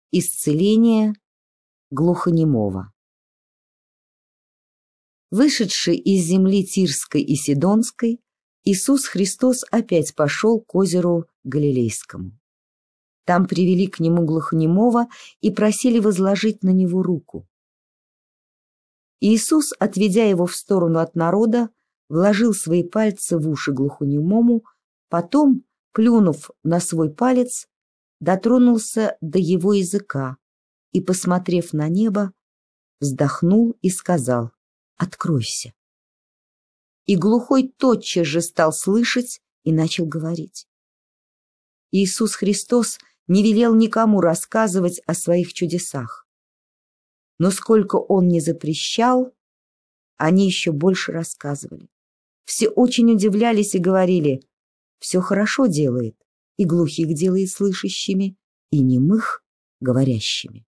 Исцеление глухонемого. Вышедший из земли Тирской и Сидонской, Иисус Христос опять пошел к озеру Галилейскому. Там привели к нему глухонемого и просили возложить на него руку. Иисус, отведя его в сторону от народа, вложил свои пальцы в уши глухонемому, потом, плюнув на свой палец, дотронулся до его языка и, посмотрев на небо, вздохнул и сказал: «Откройся». И глухой тотчас же стал слышать и начал говорить. Иисус Христос не велел никому рассказывать о своих чудесах. Но сколько Он не запрещал, они еще больше рассказывали. Все очень удивлялись и говорили: «Все хорошо делает, и глухих делает слышащими, и немых говорящими».